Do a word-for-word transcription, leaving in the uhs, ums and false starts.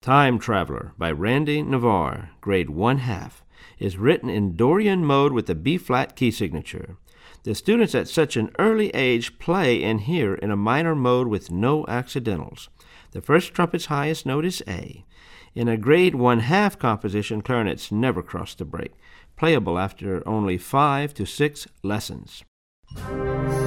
Time Traveler by Randy Navarre, grade one half, is written in Dorian mode with the B-flat key signature. The students at such an early age play and hear in a minor mode with no accidentals. The first trumpet's highest note is A. In a grade one half composition, clarinets never cross the break, playable after only five to six lessons.